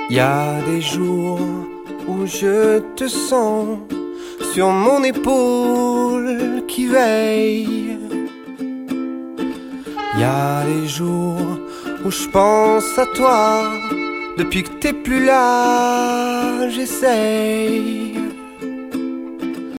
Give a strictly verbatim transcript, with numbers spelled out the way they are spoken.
Y a des jours où je te sens sur mon épaule qui veille. Y a des jours où je pense à toi. Depuis que t'es plus là, j'essaye.